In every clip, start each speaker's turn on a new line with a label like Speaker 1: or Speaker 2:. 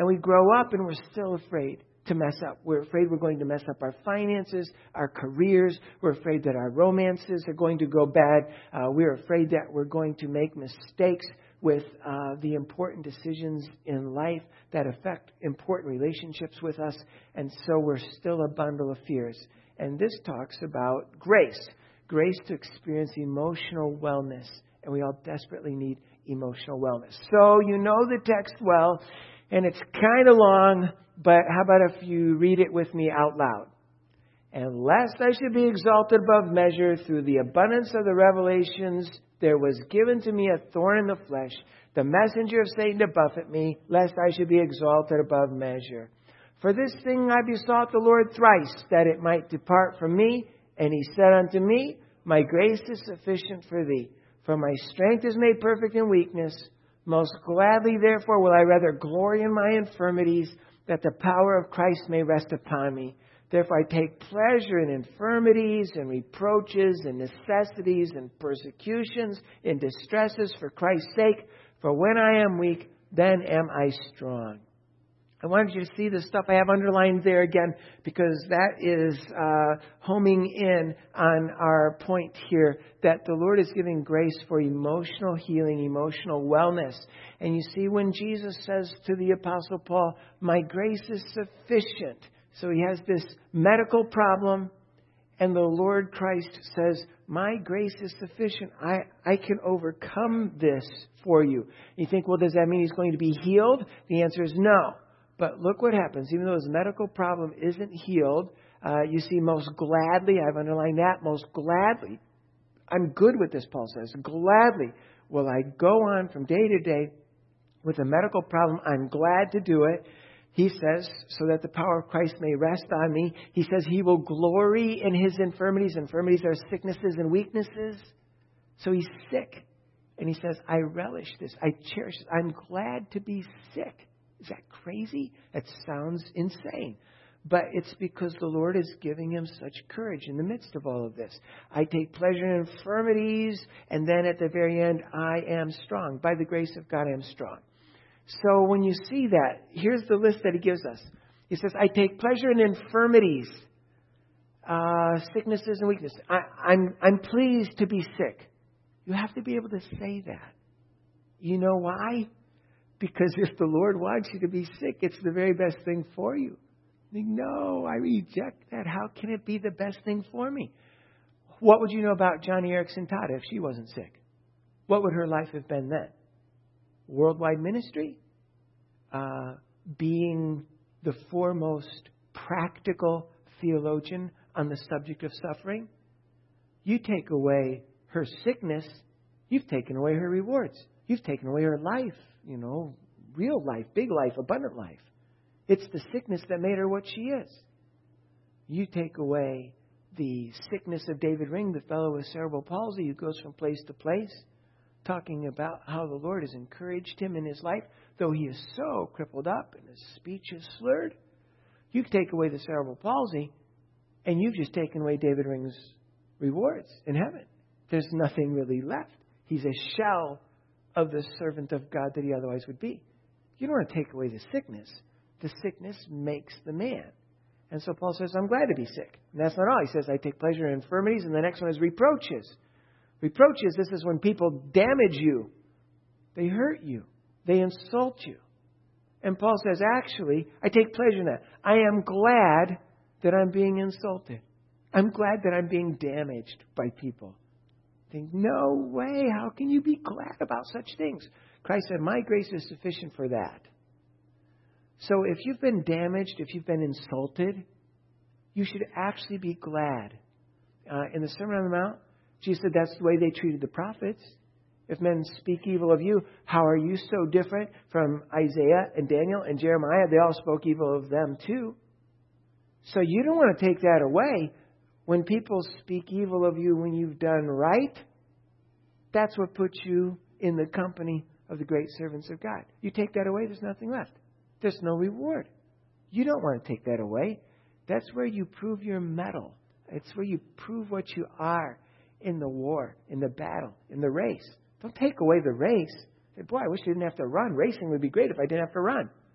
Speaker 1: And we grow up and we're still afraid to mess up. We're afraid we're going to mess up our finances, our careers. We're afraid that our romances are going to go bad. We're afraid that we're going to make mistakes with the important decisions in life that affect important relationships with us. And so we're still a bundle of fears. And this talks about grace. Grace to experience emotional wellness. And we all desperately need emotional wellness. So you know the text well, and it's kind of long, but how about if you read it with me out loud? And lest I should be exalted above measure through the abundance of the revelations, there was given to me a thorn in the flesh, the messenger of Satan to buffet me, lest I should be exalted above measure. For this thing I besought the Lord thrice, that it might depart from me. And he said unto me, my grace is sufficient for thee, for my strength is made perfect in weakness. Most gladly, therefore, will I rather glory in my infirmities, that the power of Christ may rest upon me. Therefore, I take pleasure in infirmities and reproaches and necessities and persecutions, in distresses for Christ's sake. For when I am weak, then am I strong. I wanted you to see the stuff I have underlined there again, because that is homing in on our point here, that the Lord is giving grace for emotional healing, emotional wellness. And you see, when Jesus says to the Apostle Paul, my grace is sufficient. So he has this medical problem, and the Lord Christ says, my grace is sufficient. I can overcome this for you. You think, well, does that mean he's going to be healed? The answer is no. But look what happens. Even though his medical problem isn't healed, you see, most gladly, I've underlined that, most gladly, I'm good with this, Paul says, gladly will I go on from day to day with a medical problem. I'm glad to do it. He says, so that the power of Christ may rest on me. He says he will glory in his infirmities. Infirmities are sicknesses and weaknesses. So he's sick. And he says, I relish this. I cherish this. I'm glad to be sick. Is that crazy? That sounds insane. But it's because the Lord is giving him such courage in the midst of all of this. I take pleasure in infirmities, and then at the very end, I am strong. By the grace of God, I am strong. So when you see that, here's the list that he gives us. He says, I take pleasure in infirmities, sicknesses and weaknesses. I'm pleased to be sick. You have to be able to say that. You know why? Because if the Lord wants you to be sick, it's the very best thing for you. No, I reject that. How can it be the best thing for me? What would you know about Johnny Erickson Todd if she wasn't sick? What would her life have been then? Worldwide ministry? Being the foremost practical theologian on the subject of suffering? You take away her sickness, you've taken away her rewards. You've taken away her life. You know, real life, big life, abundant life. It's the sickness that made her what she is. You take away the sickness of David Ring, the fellow with cerebral palsy who goes from place to place, talking about how the Lord has encouraged him in his life, though he is so crippled up and his speech is slurred. You take away the cerebral palsy, and you've just taken away David Ring's rewards in heaven. There's nothing really left. He's a shell of the servant of God that he otherwise would be. You don't want to take away the sickness. The sickness makes the man. And so Paul says, I'm glad to be sick. And that's not all. He says, I take pleasure in infirmities. And the next one is reproaches. Reproaches, this is when people damage you. They hurt you. They insult you. And Paul says, actually, I take pleasure in that. I am glad that I'm being insulted. I'm glad that I'm being damaged by people. Think, no way. How can you be glad about such things? Christ said, my grace is sufficient for that. So if you've been damaged, if you've been insulted, you should actually be glad. In the Sermon on the Mount, Jesus said that's the way they treated the prophets. If men speak evil of you, how are you so different from Isaiah and Daniel and Jeremiah? They all spoke evil of them too. So you don't want to take that away. When people speak evil of you when you've done right, that's what puts you in the company of the great servants of God. You take that away, there's nothing left. There's no reward. You don't want to take that away. That's where you prove your mettle. It's where you prove what you are in the war, in the battle, in the race. Don't take away the race. Say, boy, I wish I didn't have to run. Racing would be great if I didn't have to run.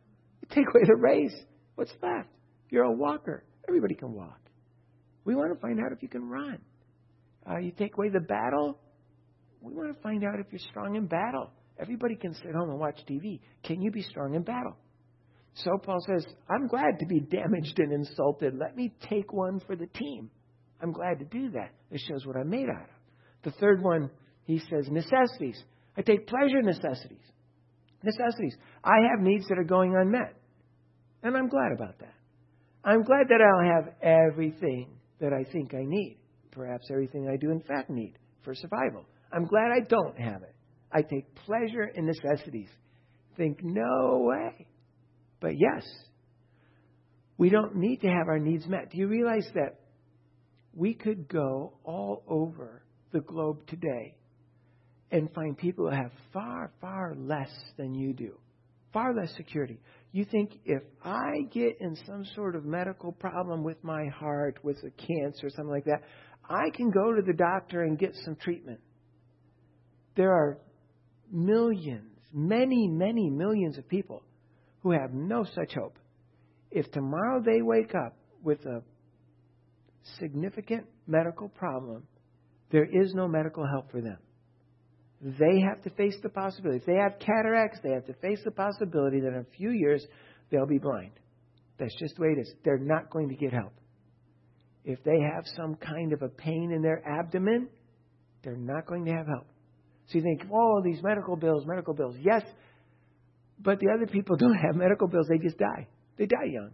Speaker 1: Take away the race. What's left? You're a walker. Everybody can walk. We want to find out if you can run. You take away the battle. We want to find out if you're strong in battle. Everybody can sit home and watch TV. Can you be strong in battle? So Paul says, I'm glad to be damaged and insulted. Let me take one for the team. I'm glad to do that. It shows what I'm made out of. The third one, he says, necessities. I take pleasure in necessities. Necessities. I have needs that are going unmet. And I'm glad about that. I'm glad that I'll have everything that I think I need. Perhaps everything I do in fact need for survival. I'm glad I don't have it. I take pleasure in necessities. Think, no way. But yes, we don't need to have our needs met. Do you realize that we could go all over the globe today and find people who have far, far less than you do? Far less security. You think if I get in some sort of medical problem with my heart, with a cancer or something like that, I can go to the doctor and get some treatment. There are millions, many, many millions of people who have no such hope. If tomorrow they wake up with a significant medical problem, there is no medical help for them. They have to face the possibility. If they have cataracts, they have to face the possibility that in a few years they'll be blind. That's just the way it is. They're not going to get help. If they have some kind of a pain in their abdomen, they're not going to have help. So you think, oh, these medical bills. Yes, but the other people don't have medical bills. They just die. They die young.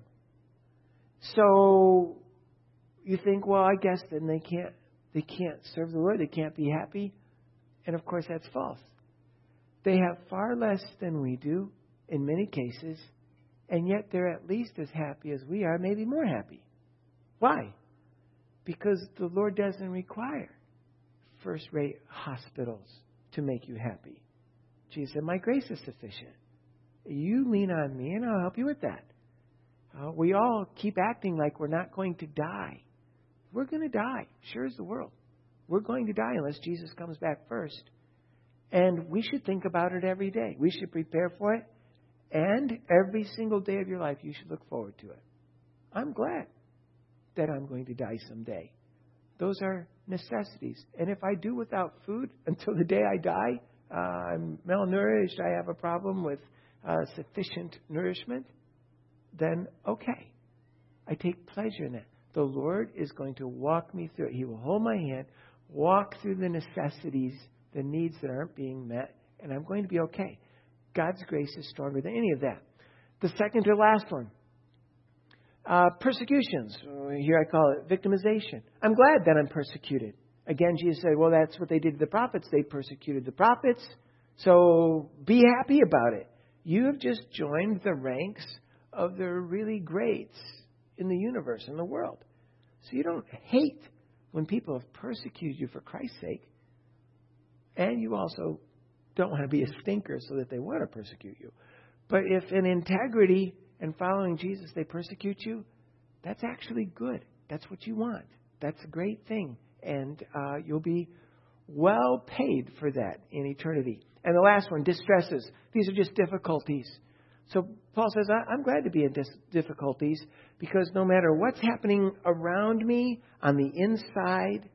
Speaker 1: So you think, well, I guess then they can't serve the Lord. They can't be happy. And of course, that's false. They have far less than we do in many cases, and yet they're at least as happy as we are, maybe more happy. Why? Because the Lord doesn't require first-rate hospitals to make you happy. Jesus said, my grace is sufficient. You lean on me, and I'll help you with that. We all keep acting like we're not going to die. We're going to die. Sure as the world. We're going to die unless Jesus comes back first. And we should think about it every day. We should prepare for it. And every single day of your life, you should look forward to it. I'm glad that I'm going to die someday. Those are necessities. And if I do without food until the day I die, I'm malnourished, I have a problem with sufficient nourishment, then okay. I take pleasure in that. The Lord is going to walk me through it. He will hold my hand, walk through the necessities, the needs that aren't being met, and I'm going to be okay. God's grace is stronger than any of that. The second to last one, persecutions. Here I call it victimization. I'm glad that I'm persecuted. Again, Jesus said, well, that's what they did to the prophets. They persecuted the prophets. So be happy about it. You have just joined the ranks of the really greats in the universe, in the world. So you don't hate when people have persecuted you for Christ's sake. And you also don't want to be a stinker so that they want to persecute you. But if in integrity and following Jesus they persecute you, that's actually good. That's what you want. That's a great thing. And you'll be well paid for that in eternity. And the last one, distresses. These are just difficulties. So Paul says, I'm glad to be in difficulties because no matter what's happening around me on the inside,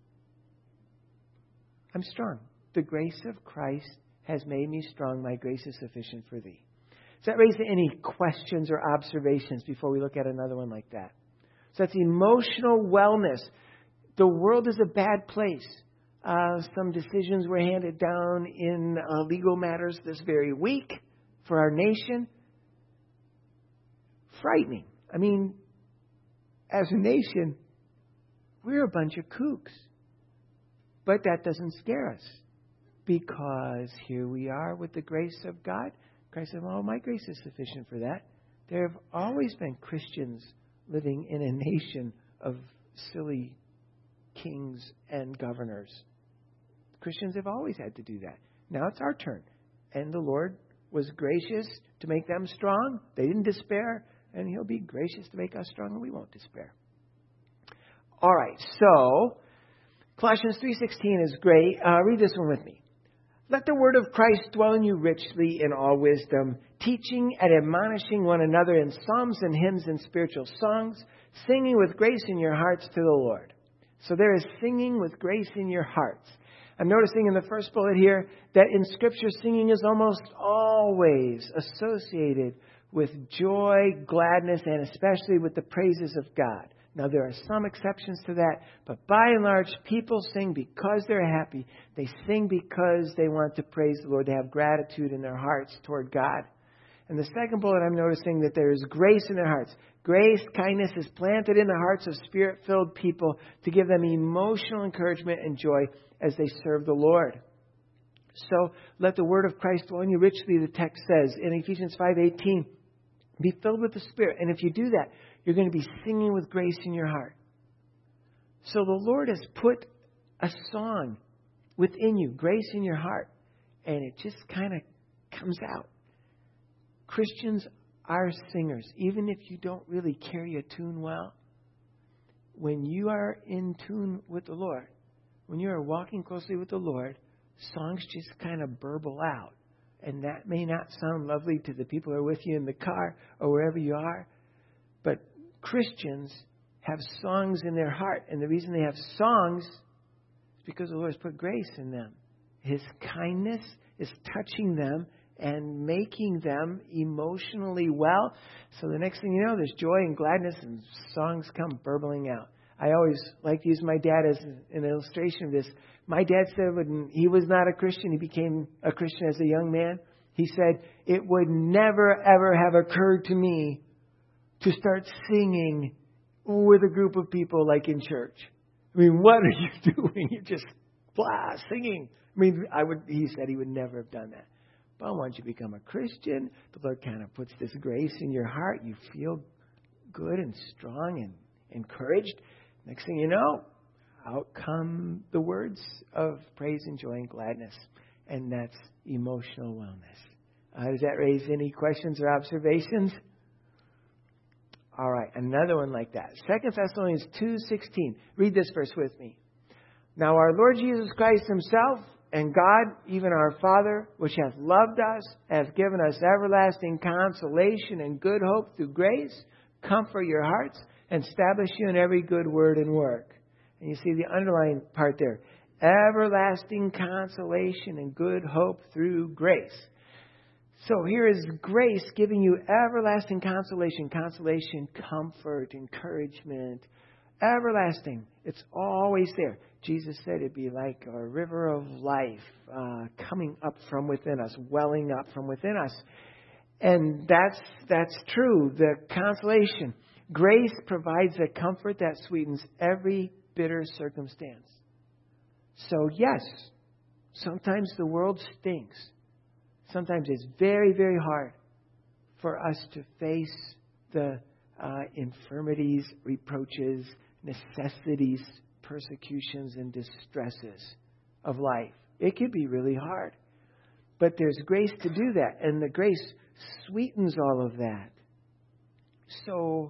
Speaker 1: I'm strong. The grace of Christ has made me strong. My grace is sufficient for thee. Does that raise any questions or observations before we look at another one like that? So that's emotional wellness. The world is a bad place. Some decisions were handed down in legal matters this very week for our nation. Frightening. I mean, as a nation, we're a bunch of kooks. But that doesn't scare us because here we are with the grace of God. Christ said, well, my grace is sufficient for that. There have always been Christians living in a nation of silly kings and governors. Christians have always had to do that. Now it's our turn. And the Lord was gracious to make them strong. They didn't despair. And He'll be gracious to make us strong, and we won't despair. All right, so Colossians 3:16 is great. Read this one with me. Let the word of Christ dwell in you richly in all wisdom, teaching and admonishing one another in psalms and hymns and spiritual songs, singing with grace in your hearts to the Lord. So there is singing with grace in your hearts. I'm noticing in the first bullet here that in Scripture, singing is almost always associated with joy, gladness, and especially with the praises of God. Now, there are some exceptions to that, but by and large, people sing because they're happy. They sing because they want to praise the Lord. They have gratitude in their hearts toward God. And the second bullet, I'm noticing that there is grace in their hearts. Grace, kindness is planted in the hearts of Spirit-filled people to give them emotional encouragement and joy as they serve the Lord. So let the word of Christ dwell in you richly, the text says in Ephesians 5:18. Be filled with the Spirit. And if you do that, you're going to be singing with grace in your heart. So the Lord has put a song within you, grace in your heart, and it just kind of comes out. Christians are singers, even if you don't really carry a tune well. When you are in tune with the Lord, when you are walking closely with the Lord, songs just kind of burble out. And that may not sound lovely to the people who are with you in the car or wherever you are. But Christians have songs in their heart. And the reason they have songs is because the Lord has put grace in them. His kindness is touching them and making them emotionally well. So the next thing you know, there's joy and gladness and songs come burbling out. I always like to use my dad as an illustration of this. My dad said when he was not a Christian, he became a Christian as a young man. He said, it would never, ever have occurred to me to start singing with a group of people like in church. I mean, what are you doing? You're just singing. I mean, he said he would never have done that. But once you become a Christian, the Lord kind of puts this grace in your heart. You feel good and strong and encouraged. Next thing you know, out come the words of praise and joy and gladness. And that's emotional wellness. Does that raise any questions or observations? All right, another one like that. 2 Thessalonians 2:16. Read this verse with me. Now our Lord Jesus Christ himself and God, even our Father, which hath loved us, hath given us everlasting consolation and good hope through grace, comfort your hearts, and establish you in every good word and work. And you see the underlying part there. Everlasting consolation and good hope through grace. So here is grace giving you everlasting consolation. Consolation, comfort, encouragement. Everlasting. It's always there. Jesus said it'd be like a river of life coming up from within us, welling up from within us. And that's true. The consolation. Grace provides a comfort that sweetens every bitter circumstance. So yes, sometimes the world stinks. Sometimes it's very, very hard for us to face the infirmities, reproaches, necessities, persecutions, and distresses of life. It can be really hard. But there's grace to do that, and the grace sweetens all of that. So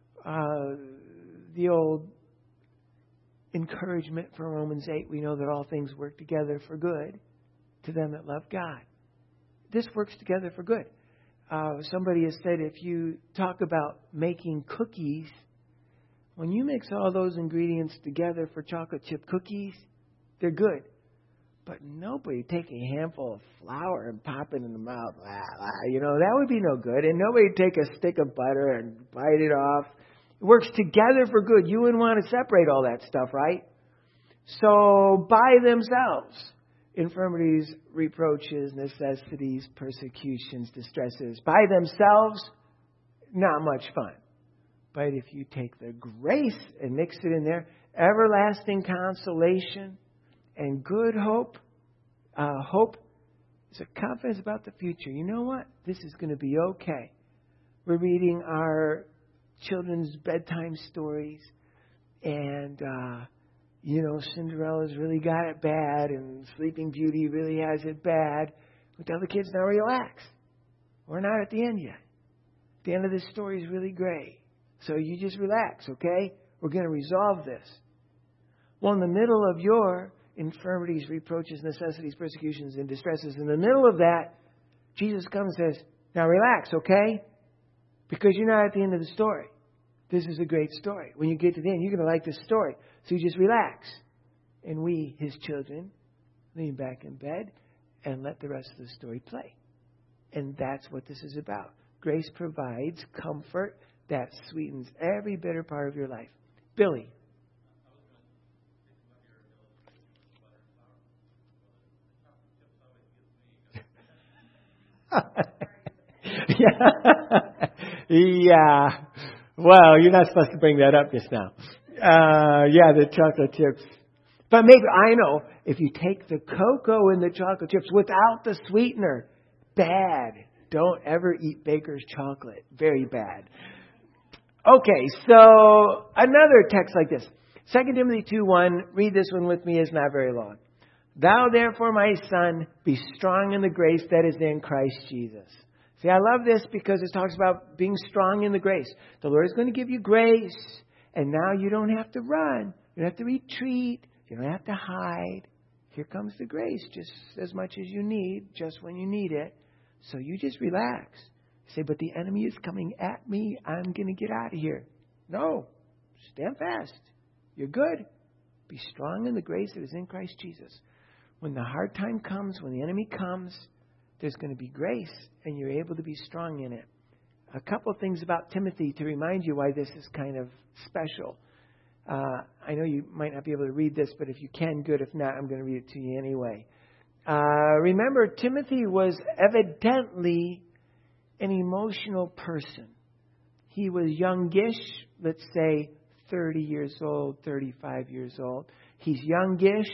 Speaker 1: the old encouragement from Romans 8, we know that all things work together for good to them that love God. This works together for good. Somebody has said if you talk about making cookies, when you mix all those ingredients together for chocolate chip cookies, they're good. But nobody take a handful of flour and pop it in the mouth. That would be no good. And nobody take a stick of butter and bite it off. It works together for good. You wouldn't want to separate all that stuff, right? So by themselves, infirmities, reproaches, necessities, persecutions, distresses, by themselves, not much fun. But if you take the grace and mix it in there, everlasting consolation and good hope. Hope is a confidence about the future. You know what? This is going to be okay. We're reading our children's bedtime stories. And, Cinderella's really got it bad. And Sleeping Beauty really has it bad. We tell the kids, now relax. We're not at the end yet. The end of this story is really great. So you just relax, okay? We're going to resolve this. Well, in the middle of your infirmities, reproaches, necessities, persecutions, and distresses. In the middle of that, Jesus comes and says, now relax, okay? Because you're not at the end of the story. This is a great story. When you get to the end, you're going to like this story. So you just relax. And we, his children, lean back in bed and let the rest of the story play. And that's what this is about. Grace provides comfort that sweetens every bitter part of your life. Billy. Yeah. Well, you're not supposed to bring that up just now. Yeah, the chocolate chips. But maybe, I know, if you take the cocoa and the chocolate chips without the sweetener, bad. Don't ever eat Baker's chocolate. Very bad. Okay, so another text like this. 2 Timothy 2:1. Read this one with me. It's not very long. Thou therefore, my son, be strong in the grace that is in Christ Jesus. See, I love this because it talks about being strong in the grace. The Lord is going to give you grace, and now you don't have to run. You don't have to retreat. You don't have to hide. Here comes the grace just as much as you need, just when you need it. So you just relax. Say, but the enemy is coming at me. I'm going to get out of here. No. Stand fast. You're good. Be strong in the grace that is in Christ Jesus. When the hard time comes, when the enemy comes, there's going to be grace, and you're able to be strong in it. A couple of things about Timothy to remind you why this is kind of special. I know you might not be able to read this, but if you can, good. If not, I'm going to read it to you anyway. Remember, Timothy was evidently an emotional person. He was youngish, let's say 30 years old, 35 years old. He's youngish,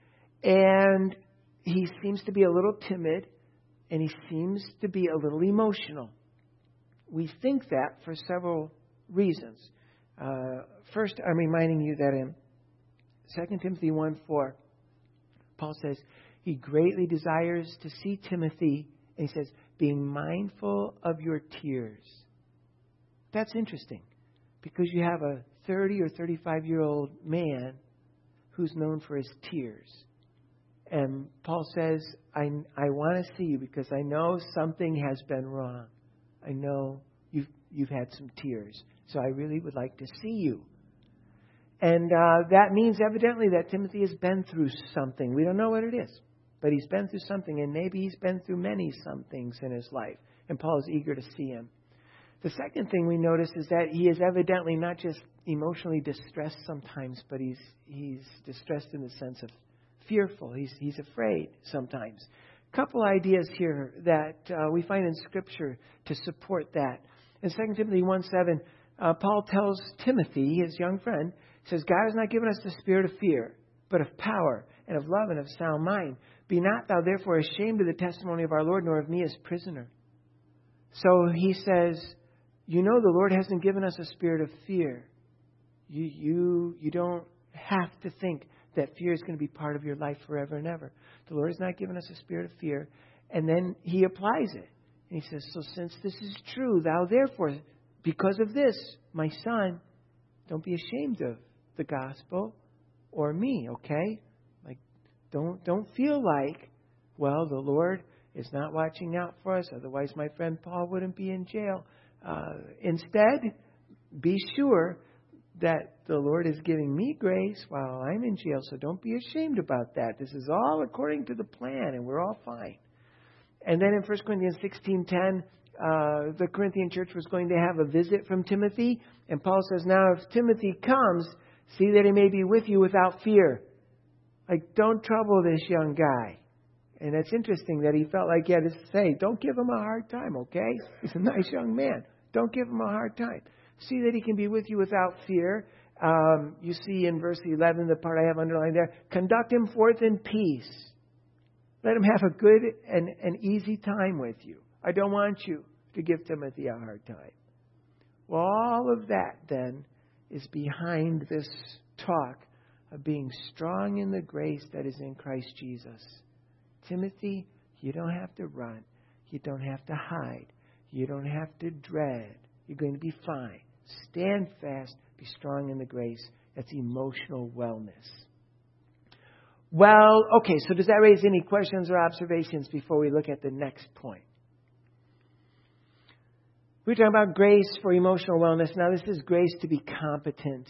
Speaker 1: and he seems to be a little timid, and he seems to be a little emotional. We think that for several reasons. First, I'm reminding you that in 2 Timothy 1:4, Paul says, he greatly desires to see Timothy, and he says, being mindful of your tears. That's interesting, because you have a 30 or 35-year-old man who's known for his tears. And Paul says, I want to see you because I know something has been wrong. I know you've had some tears. So I really would like to see you. And that means evidently that Timothy has been through something. We don't know what it is, but he's been through something, and maybe he's been through many some things in his life. And Paul is eager to see him. The second thing we notice is that he is evidently not just emotionally distressed sometimes, but he's distressed in the sense of fearful. He's afraid sometimes. A couple ideas here that we find in Scripture to support that. In 2 Timothy 1:7, Paul tells Timothy, his young friend, says, God has not given us the spirit of fear, but of power and of love and of sound mind. Be not thou therefore ashamed of the testimony of our Lord, nor of me as prisoner. So he says, you know the Lord hasn't given us a spirit of fear. You don't have to think that fear is going to be part of your life forever and ever. The Lord has not given us a spirit of fear. And then he applies it. And he says, so since this is true, thou therefore, because of this, my son, don't be ashamed of the gospel or me, okay? Like, don't feel like, well, the Lord is not watching out for us. Otherwise, my friend Paul wouldn't be in jail. Instead, be sure that the Lord is giving me grace while I'm in jail. So don't be ashamed about that. This is all according to the plan, and we're all fine. And then in 1 Corinthians 16:10, the Corinthian church was going to have a visit from Timothy. And Paul says, now if Timothy comes, see that he may be with you without fear. Like, don't trouble this young guy. And it's interesting that he felt like he had to say, don't give him a hard time, okay? He's a nice young man. Don't give him a hard time. See that he can be with you without fear. You see in verse 11, the part I have underlined there, conduct him forth in peace. Let him have a good and easy time with you. I don't want you to give Timothy a hard time. Well, all of that then is behind this talk of being strong in the grace that is in Christ Jesus. Timothy, you don't have to run. You don't have to hide. You don't have to dread. You're going to be fine. Stand fast. Be strong in the grace. That's emotional wellness. Well, okay, so does that raise any questions or observations before we look at the next point? We're talking about grace for emotional wellness. Now, this is grace to be competent.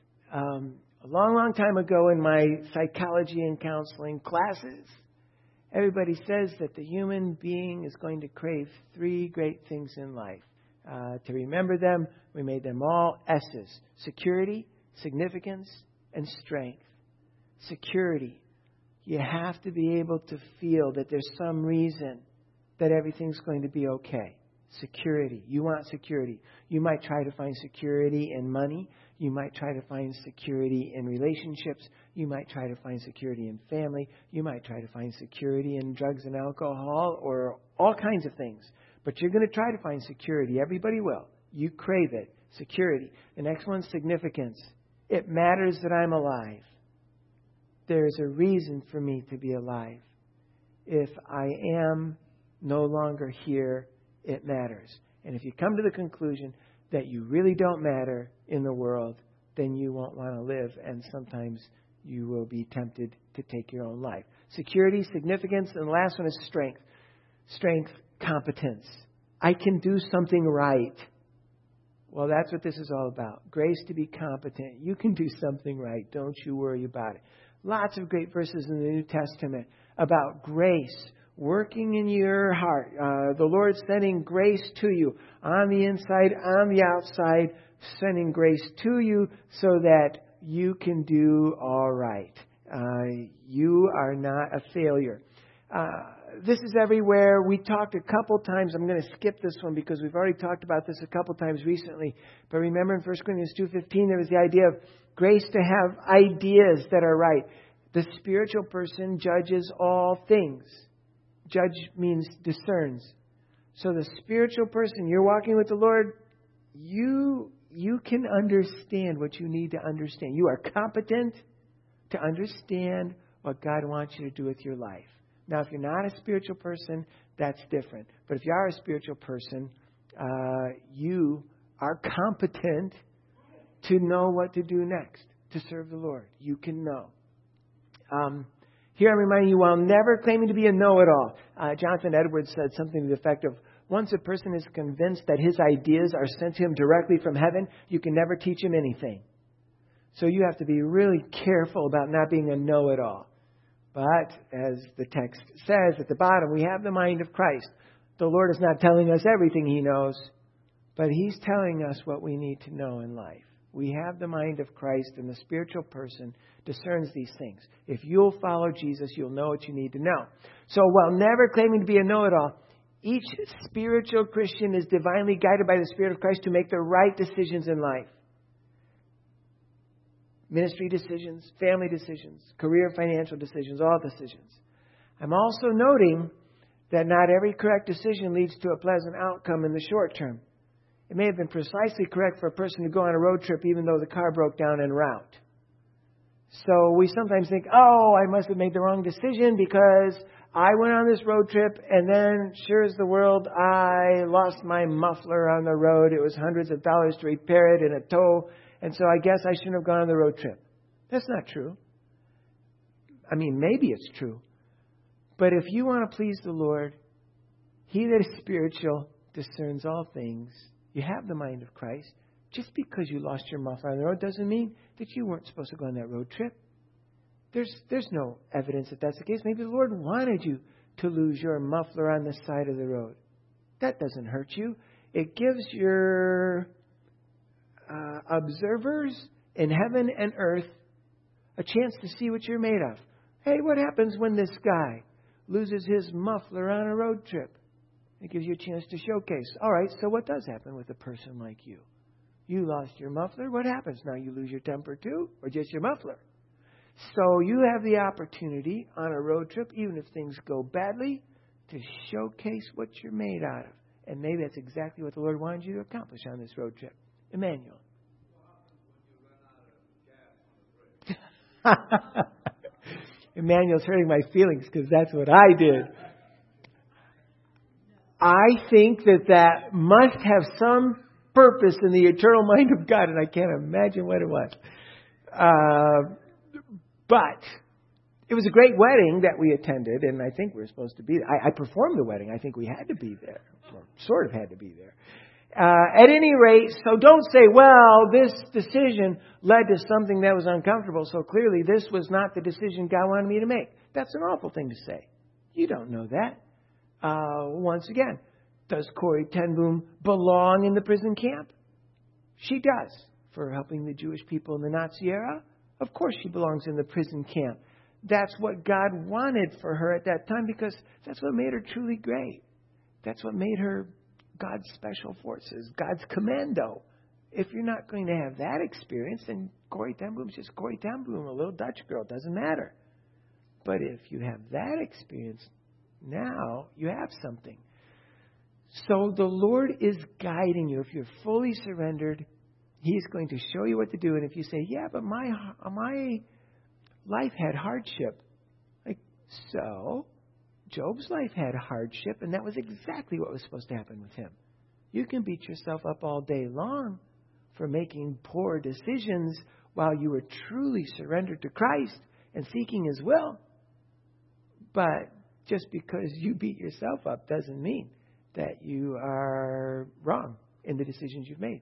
Speaker 1: A long time ago in my psychology and counseling classes, everybody says that the human being is going to crave 3 great things in life. To remember them, we made them all S's. Security, significance, and strength. Security. You have to be able to feel that there's some reason that everything's going to be okay. Security. You want security. You might try to find security in money. You might try to find security in relationships. You might try to find security in family. You might try to find security in drugs and alcohol or all kinds of things. But you're going to try to find security. Everybody will. You crave it. Security. The next one's significance. It matters that I'm alive. There's a reason for me to be alive. If I am no longer here, it matters. And if you come to the conclusion that you really don't matter in the world, then you won't want to live, and sometimes you will be tempted to take your own life. Security, significance, and the last one is strength. Strength, competence. I can do something right. Well, that's what this is all about. Grace to be competent. You can do something right. Don't you worry about it. Lots of great verses in the New Testament about grace working in your heart. The Lord sending grace to you on the inside, on the outside, sending grace to you so that you can do all right. You are not a failure. This is everywhere. We talked a couple times. I'm going to skip this one because we've already talked about this a couple times recently. But remember in 1 Corinthians 2:15, there was the idea of grace to have ideas that are right. The spiritual person judges all things. Judge means discerns. So the spiritual person, you're walking with the Lord, you can understand what you need to understand. You are competent to understand what God wants you to do with your life. Now, if you're not a spiritual person, that's different. But if you are a spiritual person, you are competent to know what to do next to serve the Lord. You can know. Here I'm reminding you, while never claiming to be a know-it-all, Jonathan Edwards said something to the effect of, once a person is convinced that his ideas are sent to him directly from heaven, you can never teach him anything. So you have to be really careful about not being a know-it-all. But, as the text says at the bottom, we have the mind of Christ. The Lord is not telling us everything He knows, but He's telling us what we need to know in life. We have the mind of Christ, and the spiritual person discerns these things. If you'll follow Jesus, you'll know what you need to know. So while never claiming to be a know-it-all, each spiritual Christian is divinely guided by the Spirit of Christ to make the right decisions in life. Ministry decisions, family decisions, career, financial decisions, all decisions. I'm also noting that not every correct decision leads to a pleasant outcome in the short term. It may have been precisely correct for a person to go on a road trip even though the car broke down en route. So we sometimes think, I must have made the wrong decision because I went on this road trip and then, sure as the world, I lost my muffler on the road. It was hundreds of dollars to repair it in a tow. And so I guess I shouldn't have gone on the road trip. That's not true. I mean, maybe it's true. But if you want to please the Lord, He that is spiritual discerns all things. You have the mind of Christ. Just because you lost your muffler on the road doesn't mean that you weren't supposed to go on that road trip. There's no evidence that that's the case. Maybe the Lord wanted you to lose your muffler on the side of the road. That doesn't hurt you. It gives your observers in heaven and earth a chance to see what you're made of. Hey, what happens when this guy loses his muffler on a road trip? It gives you a chance to showcase. All right, so what does happen with a person like you? You lost your muffler. What happens? Now you lose your temper too, or just your muffler? So you have the opportunity on a road trip, even if things go badly, to showcase what you're made out of. And maybe that's exactly what the Lord wanted you to accomplish on this road trip. Emmanuel. Emmanuel's hurting my feelings because that's what I did. I think that must have some purpose in the eternal mind of God, and I can't imagine what it was. But It was a great wedding that we attended, and I think we were supposed to be there. I performed the wedding. I think we had to be there, or sort of had to be there. At any rate, so don't say, well, this decision led to something that was uncomfortable, so clearly this was not the decision God wanted me to make. That's an awful thing to say. You don't know that. Once again, does Corrie ten Boom belong in the prison camp? She does. For helping the Jewish people in the Nazi era, of course she belongs in the prison camp. That's what God wanted for her at that time, because that's what made her truly great. That's what made her God's special forces, God's commando. If you're not going to have that experience, then Corrie ten Boom's just Corrie ten Boom, a little Dutch girl. Doesn't matter. But if you have that experience, now you have something. So the Lord is guiding you. If you're fully surrendered, He's going to show you what to do. And if you say, yeah, but my life had hardship. So Job's life had hardship, and that was exactly what was supposed to happen with him. You can beat yourself up all day long for making poor decisions while you were truly surrendered to Christ and seeking His will. But just because you beat yourself up doesn't mean that you are wrong in the decisions you've made.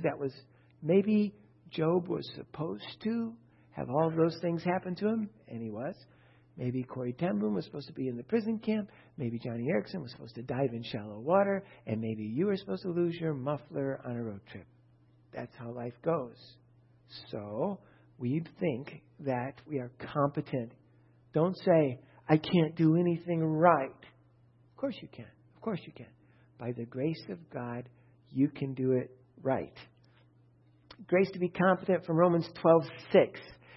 Speaker 1: Maybe Job was supposed to have all of those things happen to him, and he was. Maybe Corrie ten Boom was supposed to be in the prison camp. Maybe Johnny Erickson was supposed to dive in shallow water. And maybe you were supposed to lose your muffler on a road trip. That's how life goes. So we think that we are competent. Don't say, I can't do anything right. Of course you can. Of course you can. By the grace of God, you can do it right. Grace to be competent from Romans 12:6.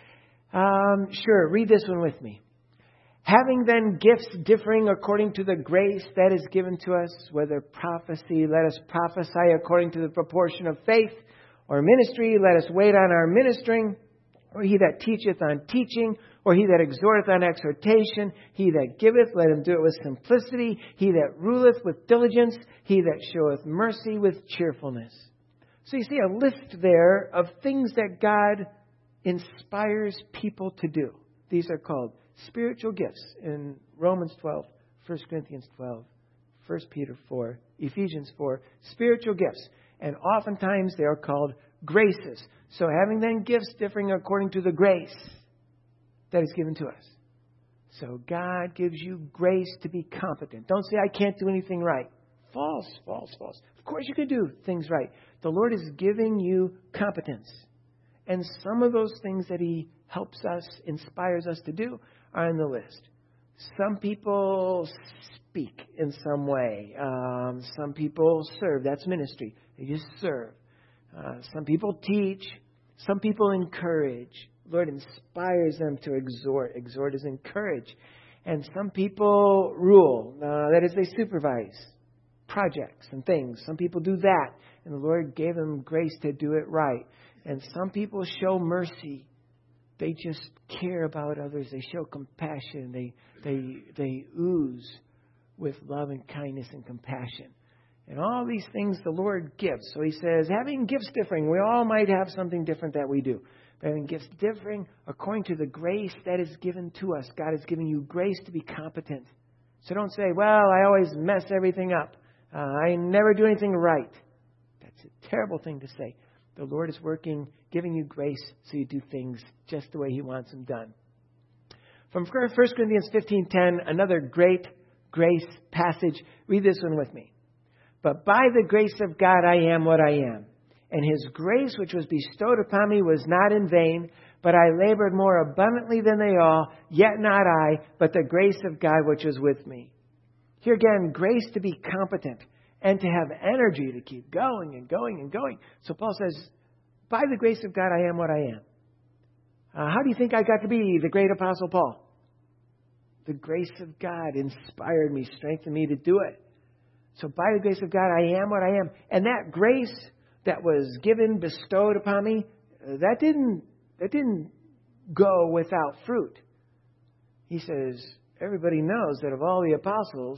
Speaker 1: Sure, read this one with me. Having then gifts differing according to the grace that is given to us, whether prophecy, let us prophesy according to the proportion of faith, or ministry, let us wait on our ministering, or he that teacheth on teaching, or he that exhorteth on exhortation, he that giveth, let him do it with simplicity, he that ruleth with diligence, he that showeth mercy with cheerfulness. So you see a list there of things that God inspires people to do. These are called spiritual gifts in Romans 12, 1 Corinthians 12, 1 Peter 4, Ephesians 4, spiritual gifts. And oftentimes they are called graces. So having then gifts differing according to the grace that is given to us. So God gives you grace to be competent. Don't say, I can't do anything right. False, false, false. Of course you can do things right. The Lord is giving you competence. And some of those things that He helps us, inspires us to do, are on the list. Some people speak in some way. Some people serve. That's ministry. They just serve. Some people teach. Some people encourage. The Lord inspires them to exhort. Exhort is encourage. And some people rule. That is, they supervise projects and things. Some people do that. And the Lord gave them grace to do it right. And some people show mercy. They just care about others. They show compassion. They ooze with love and kindness and compassion. And all these things the Lord gives. So He says, having gifts differing, we all might have something different that we do. But having gifts differing according to the grace that is given to us. God is giving you grace to be competent. So don't say, well, I always mess everything up. I never do anything right. That's a terrible thing to say. The Lord is working, giving you grace so you do things just the way He wants them done. From 1 Corinthians 15:10, another great grace passage. Read this one with me. But by the grace of God I am what I am. And His grace which was bestowed upon me was not in vain, but I labored more abundantly than they all, yet not I, but the grace of God which was with me. Here again, grace to be competent and to have energy to keep going and going and going. So Paul says, by the grace of God, I am what I am. How do you think I got to be the great Apostle Paul? The grace of God inspired me, strengthened me to do it. So by the grace of God, I am what I am. And that grace that was given, bestowed upon me, that didn't go without fruit. He says, everybody knows that of all the apostles,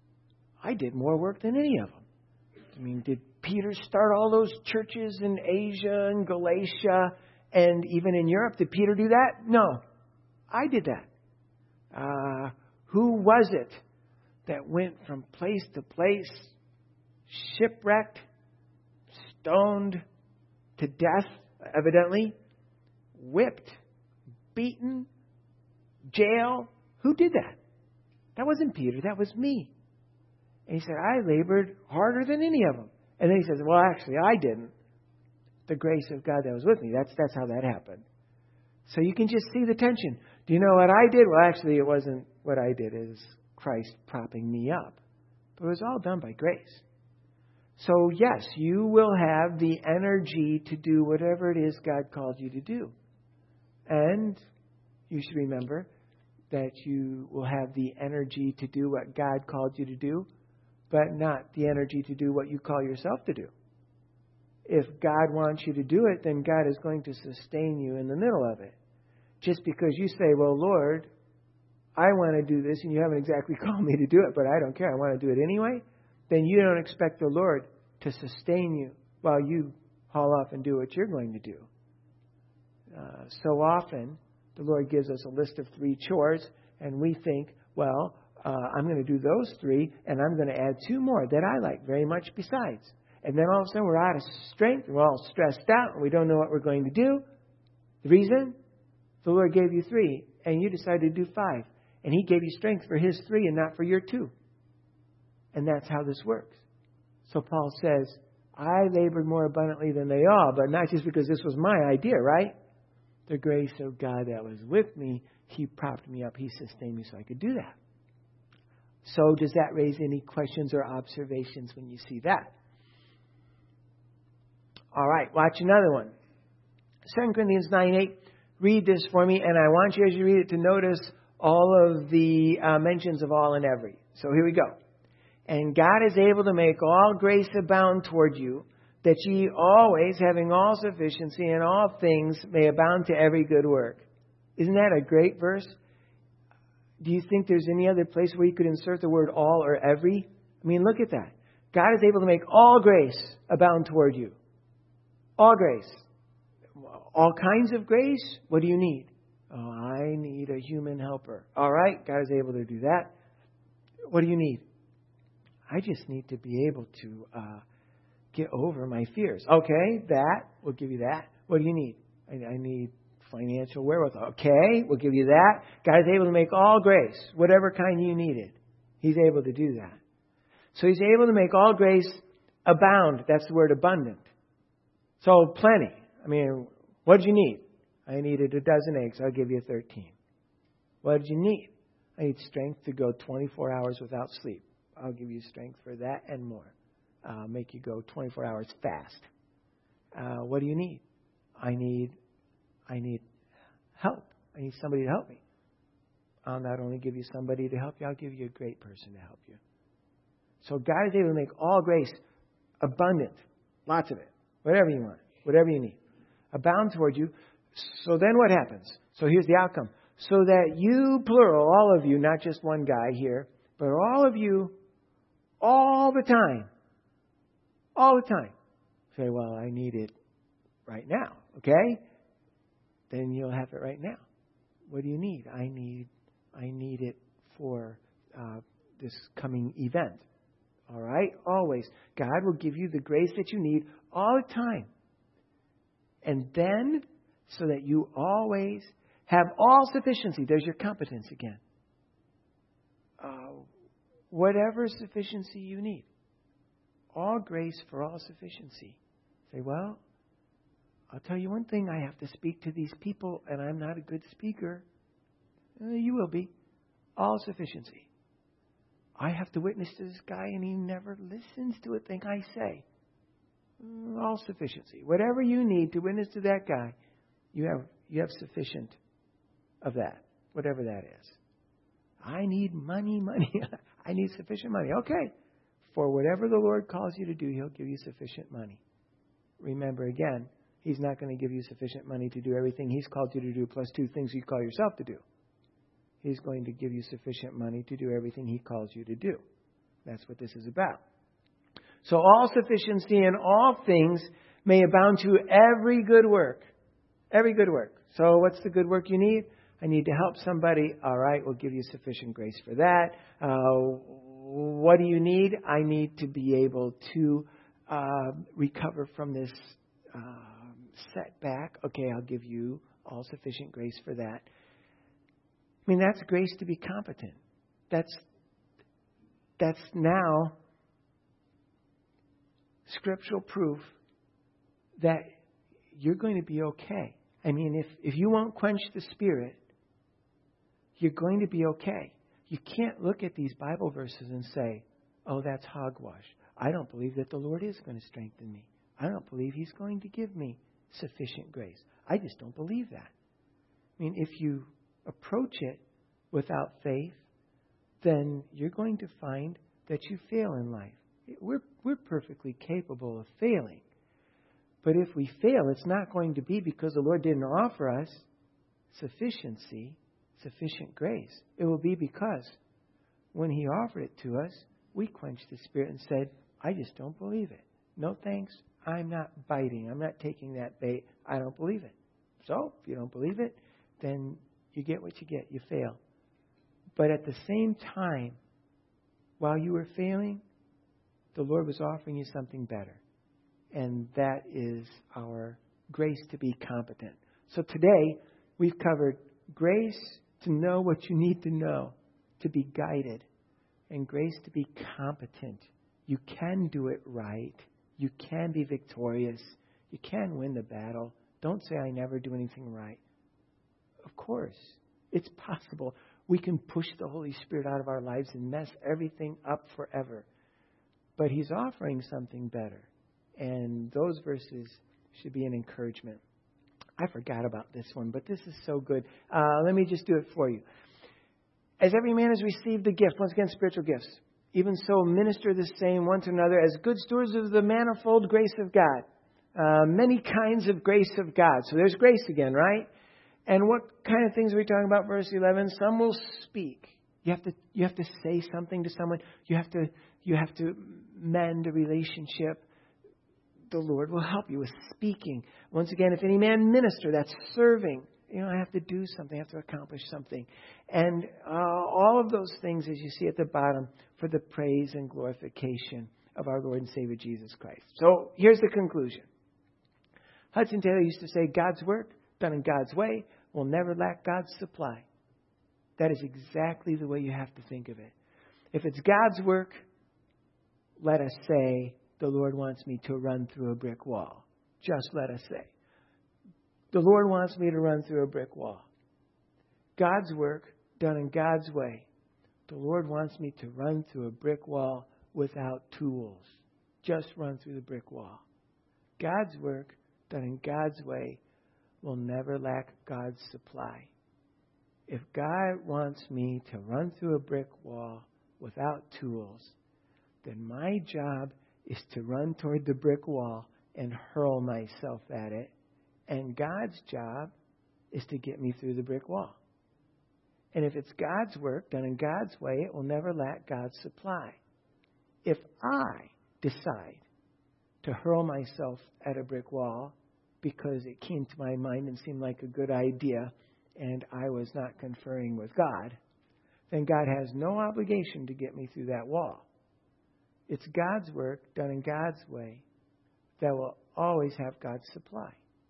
Speaker 1: I did more work than any of them. I mean, did Peter start all those churches in Asia and Galatia and even in Europe? Did Peter do that? No. I did that. Who was it that went from place to place, shipwrecked, stoned to death, evidently, whipped, beaten, jail? Who did that? That wasn't Peter. That was me. And he said, I labored harder than any of them. And then he says, well, actually, I didn't. The grace of God that was with me. That's how that happened. So you can just see the tension. Do you know what I did? Well, actually, it wasn't what I did. It was Christ propping me up. But it was all done by grace. So, yes, you will have the energy to do whatever it is God called you to do. And you should remember that you will have the energy to do what God called you to do, but not the energy to do what you call yourself to do. If God wants you to do it, then God is going to sustain you in the middle of it. Just because you say, well, Lord, I want to do this, and you haven't exactly called me to do it, but I don't care, I want to do it anyway, then you don't expect the Lord to sustain you while you haul off and do what you're going to do. So often, the Lord gives us a list of 3 chores, and we think, well, I'm going to do those 3, and I'm going to add 2 more that I like very much besides. And then all of a sudden we're out of strength, and we're all stressed out, and we don't know what we're going to do. The reason? The Lord gave you 3, and you decided to do 5. And He gave you strength for His 3 and not for your 2. And that's how this works. So Paul says, I labored more abundantly than they all, but not just because this was my idea, right? The grace of God that was with me, He propped me up, He sustained me so I could do that. So does that raise any questions or observations when you see that? All right, watch another one. 2 Corinthians 9:8. Read this for me, and I want you as you read it to notice all of the mentions of all and every. So here we go. And God is able to make all grace abound toward you, that ye always, having all sufficiency in all things, may abound to every good work. Isn't that a great verse? Do you think there's any other place where you could insert the word all or every? I mean, look at that. God is able to make all grace abound toward you. All grace. All kinds of grace? What do you need? Oh, I need a human helper. All right, God is able to do that. What do you need? I just need to be able to get over my fears. Okay, that. We'll give you that. What do you need? I need financial wherewithal. Okay, we'll give you that. God is able to make all grace, whatever kind you needed. He's able to do that. So He's able to make all grace abound. That's the word abundant. So plenty. I mean, what did you need? I needed a dozen eggs. I'll give you 13. What did you need? I need strength to go 24 hours without sleep. I'll give you strength for that and more. Make you go 24 hours fast. What do you need? I need help. I need somebody to help me. I'll not only give you somebody to help you, I'll give you a great person to help you. So God is able to make all grace abundant. Lots of it. Whatever you want. Whatever you need. Abound toward you. So then what happens? So here's the outcome. So that you, plural, all of you, not just one guy here, but all of you, all the time, say, well, I need it right now. Okay? Then you'll have it right now. What do you need? I need it for this coming event. All right? Always. God will give you the grace that you need all the time. And then, so that you always have all sufficiency. There's your competence again. Whatever sufficiency you need. All grace for all sufficiency. Say, well, I'll tell you one thing. I have to speak to these people, and I'm not a good speaker. You will be. All sufficiency. I have to witness to this guy, and he never listens to a thing I say. All sufficiency. Whatever you need to witness to that guy, you have sufficient of that. Whatever that is. I need money. I need sufficient money. Okay. For whatever the Lord calls you to do, He'll give you sufficient money. Remember again, He's not going to give you sufficient money to do everything He's called you to do, plus 2 things you call yourself to do. He's going to give you sufficient money to do everything He calls you to do. That's what this is about. So all sufficiency in all things may abound to every good work. Every good work. So what's the good work you need? I need to help somebody. All right, we'll give you sufficient grace for that. What do you need? I need to be able to recover from this setback. Okay, I'll give you all sufficient grace for that. I mean, that's grace to be competent. That's now scriptural proof that you're going to be okay. I mean, if you won't quench the Spirit, you're going to be okay. You can't look at these Bible verses and say, oh, that's hogwash. I don't believe that the Lord is going to strengthen me. I don't believe He's going to give me sufficient grace. I just don't believe that. I mean, if you approach it without faith, then you're going to find that you fail in life. We're perfectly capable of failing. But if we fail, it's not going to be because the Lord didn't offer us sufficiency, sufficient grace. It will be because when He offered it to us, we quenched the Spirit and said, I just don't believe it. No thanks. I'm not biting. I'm not taking that bait. I don't believe it. So, if you don't believe it, then you get what you get. You fail. But at the same time, while you were failing, the Lord was offering you something better. And that is our grace to be competent. So today, we've covered grace to know what you need to know, to be guided, and grace to be competent. You can do it right. You can be victorious. You can win the battle. Don't say, I never do anything right. Of course, it's possible. We can push the Holy Spirit out of our lives and mess everything up forever. But He's offering something better. And those verses should be an encouragement. I forgot about this one, but this is so good. Let me just do it for you. As every man has received a gift, once again, spiritual gifts, even so minister the same one to another as good stewards of the manifold grace of God. Many kinds of grace of God. So there's grace again, right? And what kind of things are we talking about? Verse 11. Some will speak. You have to say something to someone. You have to mend a relationship. The Lord will help you with speaking. Once again, if any man minister, that's serving. I have to do something. I have to accomplish something. And all of those things, as you see at the bottom, for the praise and glorification of our Lord and Savior Jesus Christ. So here's the conclusion. Hudson Taylor used to say, God's work, done in God's way, will never lack God's supply. That is exactly the way you have to think of it. If it's God's work, let us say, the Lord wants me to run through a brick wall. Just let us say. The Lord wants me to run through a brick wall. God's work, done in God's way. The Lord wants me to run through a brick wall without tools. Just run through the brick wall. God's work, done in God's way, will never lack God's supply. If God wants me to run through a brick wall without tools, then my job is to run toward the brick wall and hurl myself at it. And God's job is to get me through the brick wall. And if it's God's work done in God's way, it will never lack God's supply. If I decide to hurl myself at a brick wall because it came to my mind and seemed like a good idea and I was not conferring with God, then God has no obligation to get me through that wall. It's God's work done in God's way that will always have God's supply.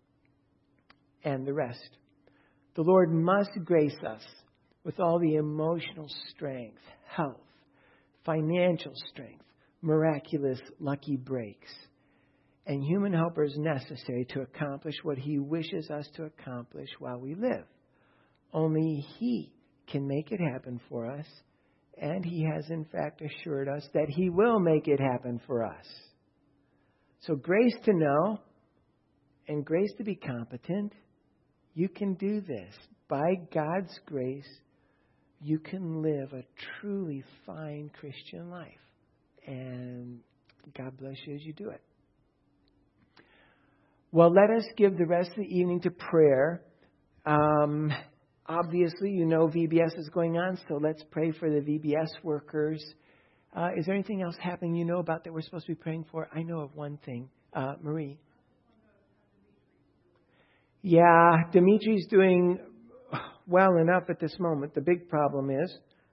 Speaker 1: And the rest. The Lord must grace us with all the emotional strength, health, financial strength, miraculous lucky breaks, and human helpers necessary to accomplish what He wishes us to accomplish while we live. Only He can make it happen for us, and He has in fact assured us that He will make it happen for us. So grace to know and grace to be competent. You can do this. By God's grace, you can live a truly fine Christian life. And God bless you as you do it. Well, let us give the rest of the evening to prayer. Obviously, VBS is going on, so let's pray for the VBS workers. Is there anything else happening about that we're supposed to be praying for? I know of one thing. Marie. Yeah, Dimitri's doing well enough at this moment. The big problem is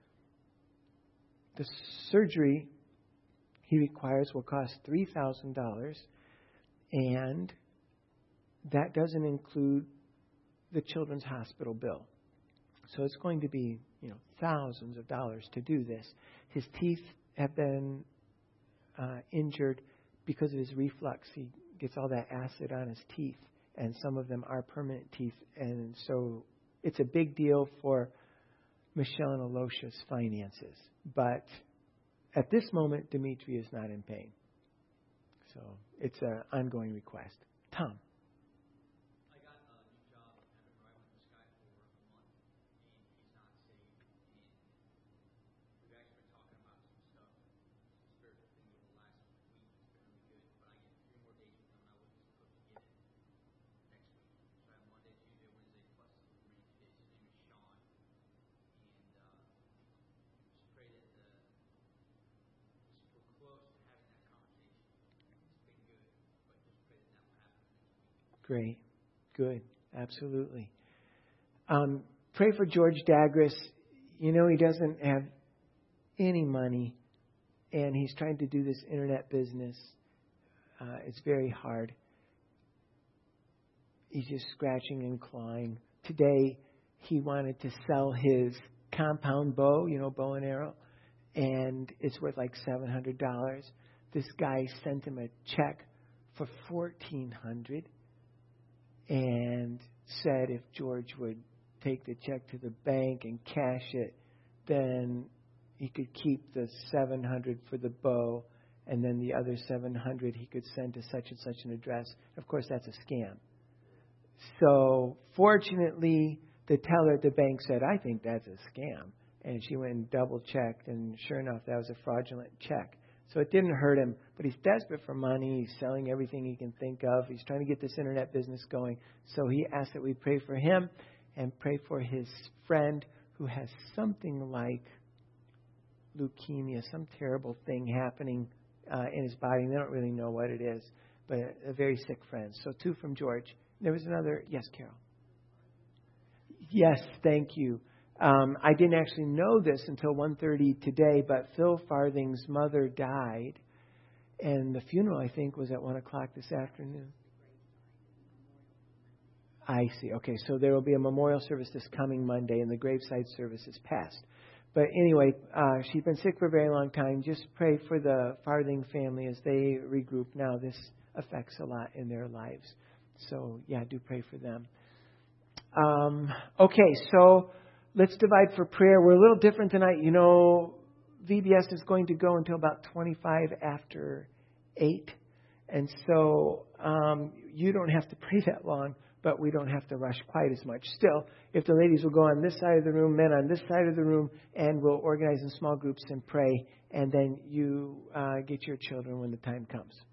Speaker 1: the surgery he requires will cost $3,000, and that doesn't include the children's hospital bill. So it's going to be, thousands of dollars to do this. His teeth have been injured because of his reflux. He gets all that acid on his teeth, and some of them are permanent teeth. And so it's a big deal for Michelle and Alocia's finances. But at this moment, Dimitri is not in pain. So it's an ongoing request. Tom. Great. Good. Absolutely. Pray for George Dagris. He doesn't have any money, and he's trying to do this internet business. It's very hard. He's just scratching and clawing. Today, he wanted to sell his compound bow, bow and arrow, and it's worth like $700. This guy sent him a check for $1,400. And said if George would take the check to the bank and cash it, then he could keep the $700 for the bow, and then the other $700 he could send to such and such an address. Of course, that's a scam. So fortunately, the teller at the bank said, "I think that's a scam." And she went and double-checked, and sure enough, that was a fraudulent check. So it didn't hurt him, but he's desperate for money. He's selling everything he can think of. He's trying to get this internet business going. So he asked that we pray for him and pray for his friend who has something like leukemia, some terrible thing happening in his body. They don't really know what it is, but a very sick friend. So 2 from George. There was another. Yes, Carol. Yes, thank you. I didn't actually know this until 1:30 today, but Phil Farthing's mother died, and the funeral, I think, was at 1 o'clock this afternoon. I see. Okay, so there will be a memorial service this coming Monday, and the graveside service is past. But anyway, she's been sick for a very long time. Just pray for the Farthing family as they regroup now. This affects a lot in their lives. So, yeah, do pray for them. Okay, so let's divide for prayer. We're a little different tonight. VBS is going to go until about 25 after 8. And so you don't have to pray that long, but we don't have to rush quite as much. Still, if the ladies will go on this side of the room, men on this side of the room, and we'll organize in small groups and pray, and then you get your children when the time comes.